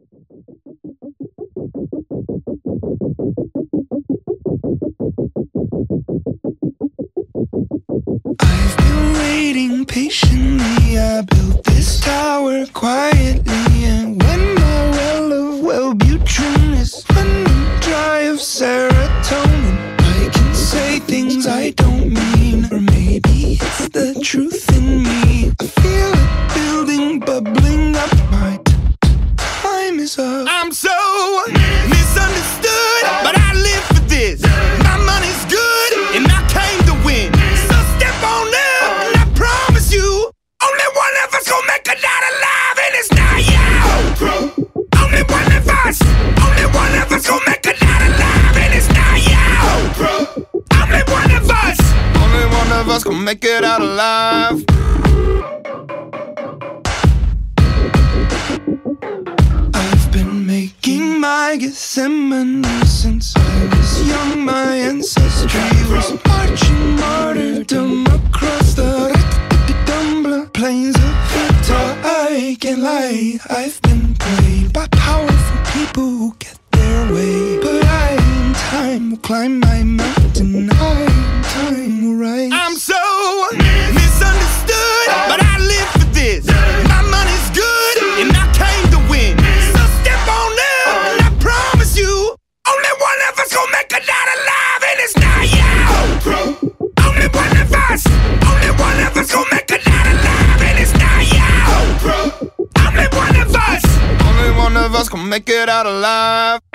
I've been waiting patiently. I built this tower quietly, and when my well of Wellbutrin is running dry of serotonin, I can say things I don't mean, or maybe it's the truth in me. I feel it building, bubbling up. My time is up. I'm so misunderstood, but I live for this. My money's good, and I came to win. So step on up, and I promise you, only one of us gon' make it out alive, and it's not you. Only one of us gon' make it out alive, and it's not you. Only one of us gon' make it out alive. I've been making my Gethsemane since I was young. My ancestry was marching martyrdom across the plains of Utah. I can't lie, I've been played by powerful people who get their way, but I, in time, will climb my mountain. I, in time, will rise. I'm so misunderstood, but I live for this. My money's good, and I came to win. So step on up, and I promise you, only one of us gon' make it out alive, and it's not you. Only one of us gon' make it out alive, and it's not you. Only one of us gon' make it out alive.